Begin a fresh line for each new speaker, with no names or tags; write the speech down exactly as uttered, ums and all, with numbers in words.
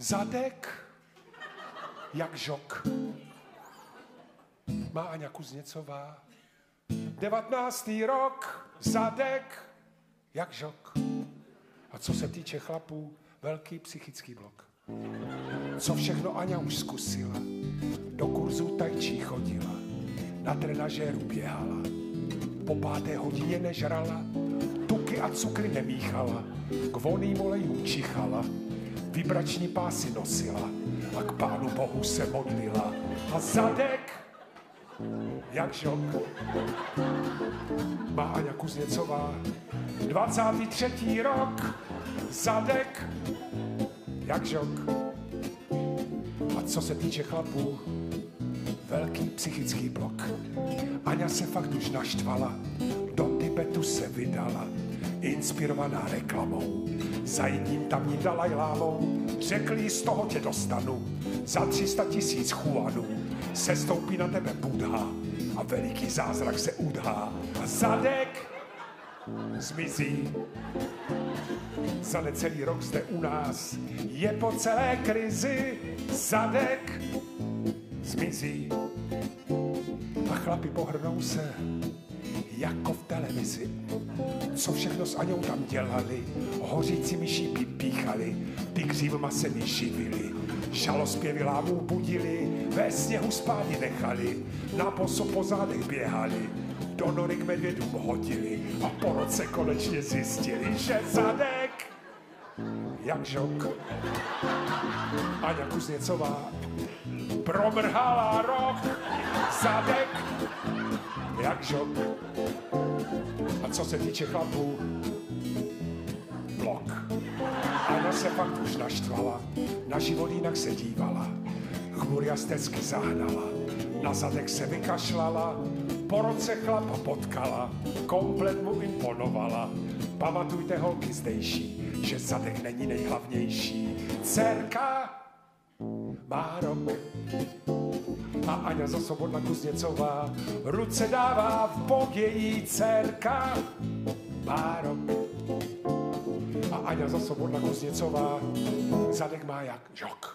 Zadek jak žok. Má Aňa Kuzněcová. Devatnáctý rok, zadek jak žok. A co se týče chlapů, velký psychický blok. Co všechno Aňa už zkusila. Do kurzu tai chi chodila. Na trenažéru běhala. Po páté hodině nežrala. Tuky a cukry nemíchala. K voným olejům čichala. Vibrační pásy nosila. A k Pánu Bohu se modlila. A zadek jak žok. Má Aňa Kuzněcová. dvacátý třetí rok, zadek jak žok. A co se týče chlapů, velký psychický blok. Aňa se fakt už naštvala, do Tibetu se vydala, inspirovaná reklamou. Za jedním tamním Dalajlámou řekli, z toho tě dostanu, za tři sta tisíc chuanů se stoupí na tebe Buddha a veliký zázrak se udhá a zadek zmizí. Za necelý rok zde u nás je po celé krizi, zadek zmizí. A chlapi pohrnou se jako v televizi. Co všechno s Aňou tam dělali, hořícími šípy píchali, tygřím masemi živili, žalospěvy lámů budili, ve sněhu spády nechali, na boso po zádech běhali, do nory k medvědům hodili a po roce konečně zjistili, že zadek jak žok. Aňa Kuzněcová promrhala rok, zadek jak žok. A co se týče chlapů, blok. Aňa se fakt už naštvala, na život jinak se dívala, chmury a stecky zahnala, na zadek se vykašlala, po roce chlapa potkala, komplet mu imponovala. Pamatujte holky zdejší, že zadek není nejhlavnější. Dcerka má rok. A Aňa Zasobodna Kuzněcová ruce dává v bok, její dcerka má rok. A Aňa Zasobodna Kuzněcová zadek má jak žok.